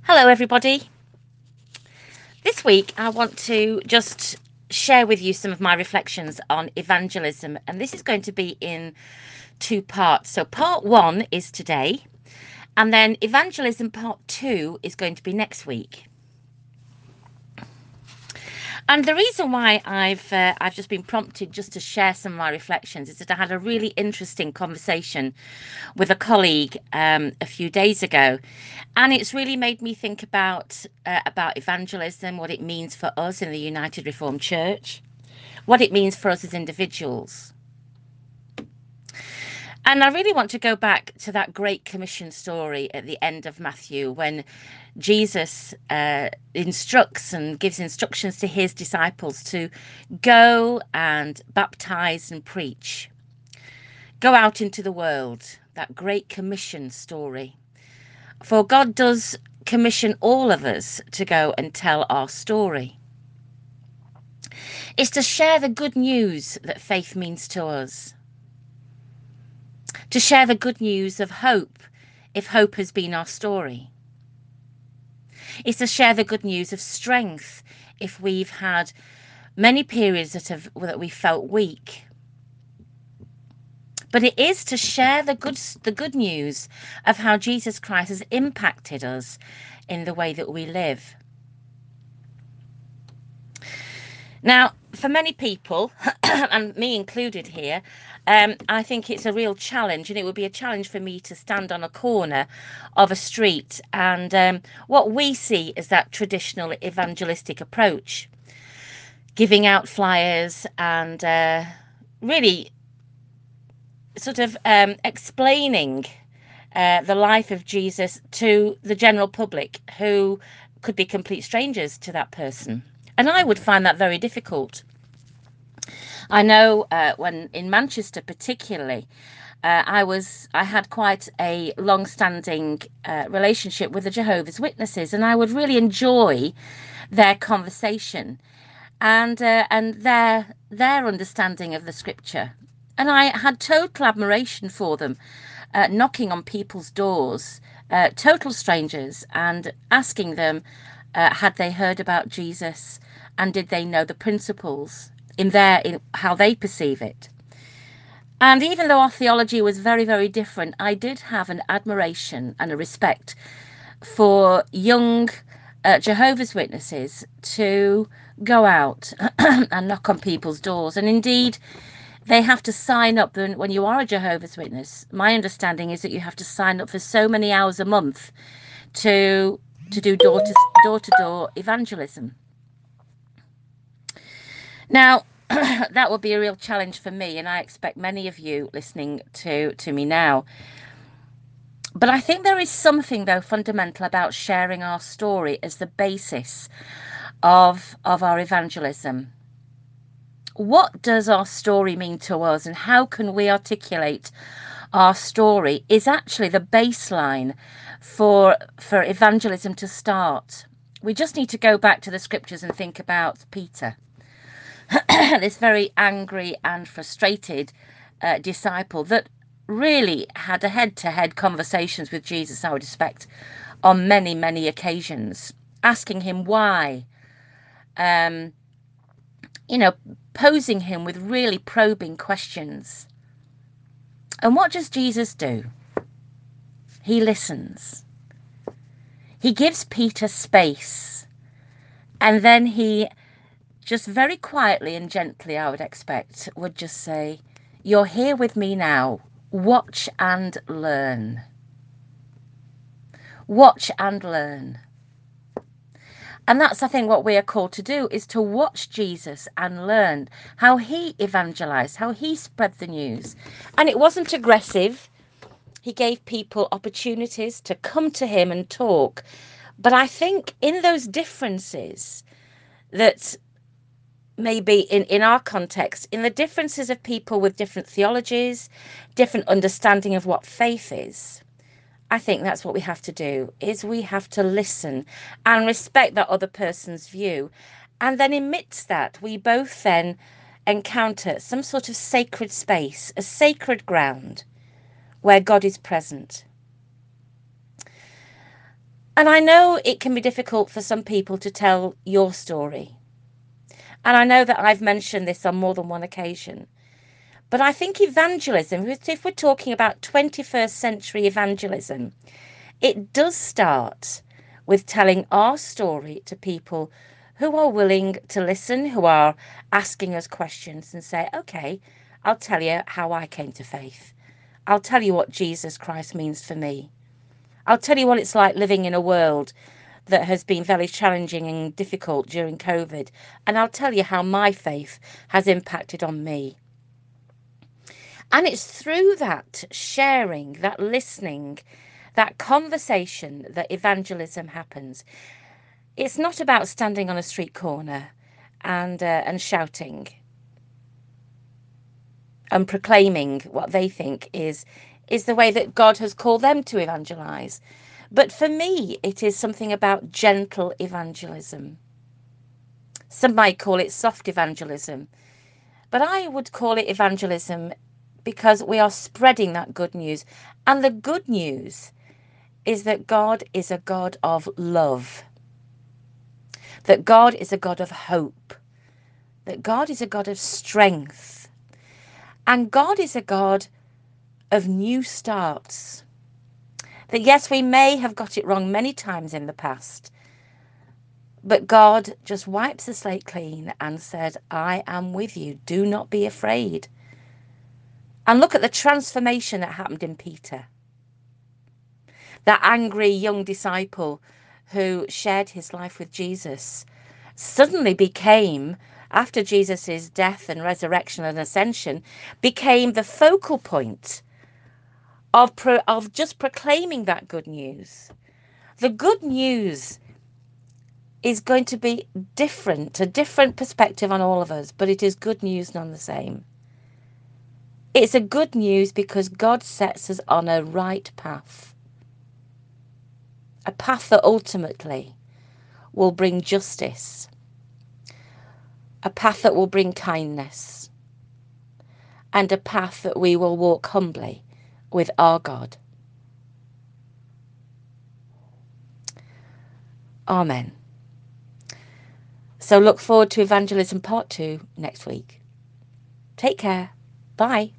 Hello, everybody. This week, I want to just share with you some of my reflections on evangelism, and this is going to be in two parts. So, part one is today, and then evangelism part two is going to be next week. And the reason why I've just been prompted just to share some of my reflections is that I had a really interesting conversation with a colleague a few days ago, and it's really made me think about evangelism, what it means for us in the United Reformed Church, what it means for us as individuals. And I really want to go back to that Great Commission story at the end of Matthew when Jesus instructs and gives instructions to his disciples to go and baptize and preach. Go out into the world, that Great Commission story. For God does commission all of us to go and tell our story. It's to share the good news that faith means to us. To share the good news of hope, if hope has been our story. It's to share the good news of strength, if we've had many periods that we felt weak. But it is to share the good news of how Jesus Christ has impacted us in the way that we live. Now, for many people, and me included here, I think it's a real challenge, and it would be a challenge for me to stand on a corner of a street and what we see as that traditional evangelistic approach, giving out flyers and really sort of explaining the life of Jesus to the general public who could be complete strangers to that person. And I would find that very difficult. I know when in Manchester particularly, I had quite a long-standing relationship with the Jehovah's Witnesses, and I would really enjoy their conversation and their understanding of the Scripture. And I had total admiration for them, knocking on people's doors, total strangers, and asking them had they heard about Jesus and did they know the principles in how they perceive it. And even though our theology was very, very different, I did have an admiration and a respect for young Jehovah's Witnesses to go out and knock on people's doors. And indeed, they have to sign up when you are a Jehovah's Witness. My understanding is that you have to sign up for so many hours a month to do door-to-door evangelism. Now, that would be a real challenge for me, and I expect many of you listening to me now. But I think there is something, though, fundamental about sharing our story as the basis of our evangelism. What does our story mean to us, and how can we articulate our story is actually the baseline for evangelism to start. We just need to go back to the scriptures and think about Peter, this very angry and frustrated disciple that really had a head-to-head conversations with Jesus, I would expect, on many, many occasions, asking him why, posing him with really probing questions. And what does Jesus do? He listens. He gives Peter space, and then he just very quietly and gently, I would expect, would just say, "You're here with me now. Watch and learn. Watch and learn." And that's, I think, what we are called to do, is to watch Jesus and learn how he evangelized, how he spread the news. And it wasn't aggressive. He gave people opportunities to come to him and talk. But I think in those differences that maybe in our context, in the differences of people with different theologies, different understanding of what faith is, I think that's what we have to do, is we have to listen and respect that other person's view. And then amidst that, we both then encounter some sort of sacred space, a sacred ground where God is present. And I know it can be difficult for some people to tell your story. And I know that I've mentioned this on more than one occasion. But I think evangelism, if we're talking about 21st century evangelism, it does start with telling our story to people who are willing to listen, who are asking us questions and say, okay, I'll tell you how I came to faith. I'll tell you what Jesus Christ means for me. I'll tell you what it's like living in a world that has been very challenging and difficult during COVID. And I'll tell you how my faith has impacted on me. And it's through that sharing, that listening, that conversation that evangelism happens. It's not about standing on a street corner and shouting and proclaiming what they think is the way that God has called them to evangelize. But for me, it is something about gentle evangelism. Some might call it soft evangelism, but I would call it evangelism because we are spreading that good news. And the good news is that God is a God of love, that God is a God of hope, that God is a God of strength, and God is a God of new starts. That yes, we may have got it wrong many times in the past, but God just wipes the slate clean and said, I am with you. Do not be afraid. And look at the transformation that happened in Peter. That angry young disciple who shared his life with Jesus suddenly became, after Jesus's death and resurrection and ascension, became the focal point of just proclaiming that good news. The good news is going to be different, a different perspective on all of us, but it is good news none the same. It's a good news because God sets us on a right path, a path that ultimately will bring justice, a path that will bring kindness, and a path that we will walk humbly with our God. Amen. So look forward to Evangelism Part 2 next week. Take care. Bye.